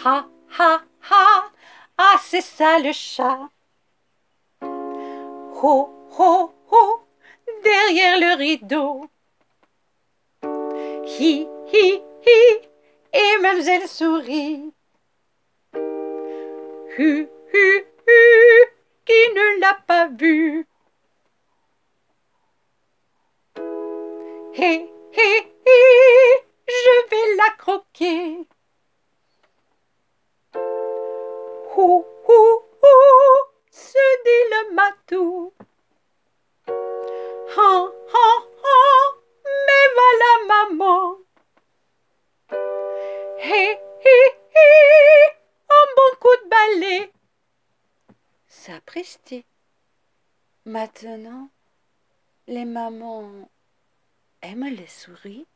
Ha, ha, ha, ah, c'est ça le chat. Ho, ho, ho, derrière le rideau. Hi, hi, hi, et Mademoiselle sourit. Hu, hu, hu, qui ne l'a pas vu? Hé, hé, hé, je vais la croquer. Hou, hou, hou, se dit le matou. Han, han, han, mais voilà maman. Hé, hé, hé, un bon coup de balai. Sapristi. Maintenant, les mamans aiment les souris.